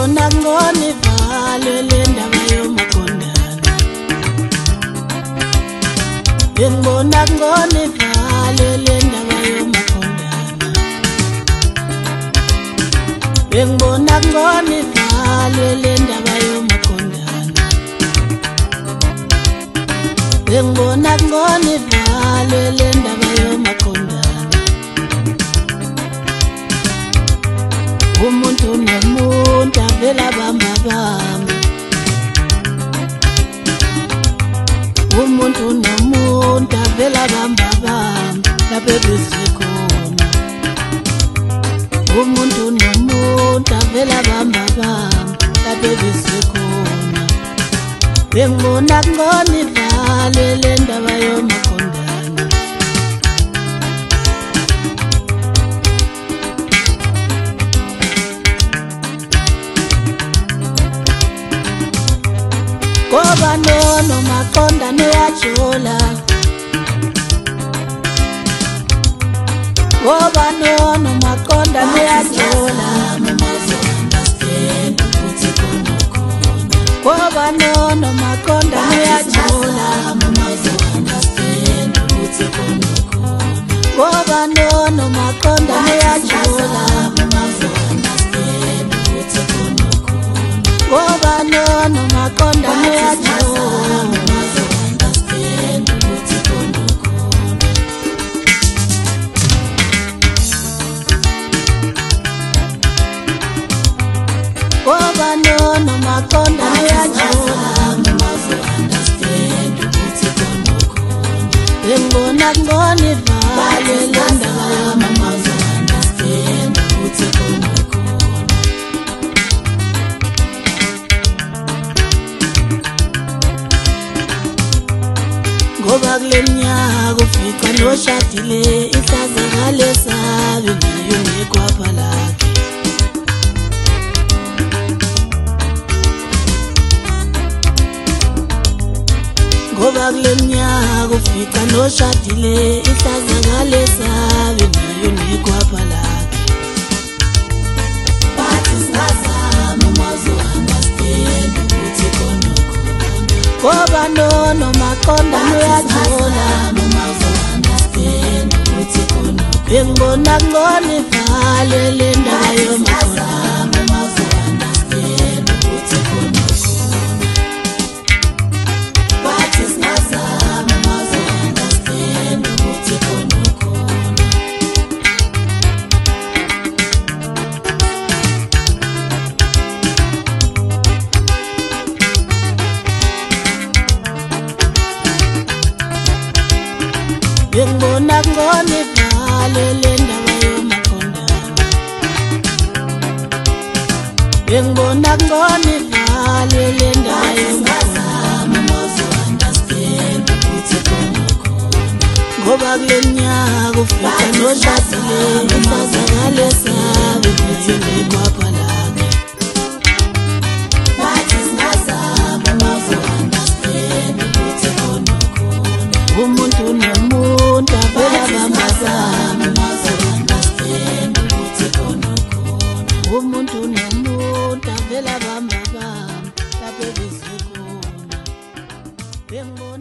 Bengibona ngone valo lendaba yomakondana. Bengibona ngone valo lendaba yomakondana. Bengibona ngone valo lendaba yomakondana. Bengibona ngone valo lendaba yomakondana. Umuntu nomuntu avela bamba bamba. Umuntu nomuntu avela bamba bamba lapho bezikhona. Umuntu nomuntu avela bamba bamba lapho bezikhona. Bengibona ngone valo lendaba yomakondana. Ngoba nono makondana uyajola. Ngoba nono makondana uyajola. Ngoba nono makondana uyajola. Ngoba nono makondana uyajola. Ngoba nono makondana uyajola. Ngoba nono makondana uyajola. Bengibona ngone valo lendaba yomakondana. Ngoba kule minyaka ufica noshadile ihlazakale sabe nayo ngekwapha lakhe. Ngoba kule minyaka ufica noshadile ihlazakale sabe nayo ngekwapha lakhe. Bathi singazama mazo-understand ukuthi khona khona. Ngoba nono makondana uyajola. Bengibona ngone valo lendaba yomakondana. Bathi singazama mazo-understand ukuthi khona khona. Bengibona ngone valo lendaba yomakondana. Bengibona ngone valo lendaba yomakondana. Ngoba kule minyaka ufica noshadile ihlazakale sabe nayo ngekwapha lakhe. Bathi singazama mazo-understand ukuthi khona khona. Umuntu nomuntu avela bamba bamba. Umuntu nomuntu avela bamba bamba lapho bezikhona.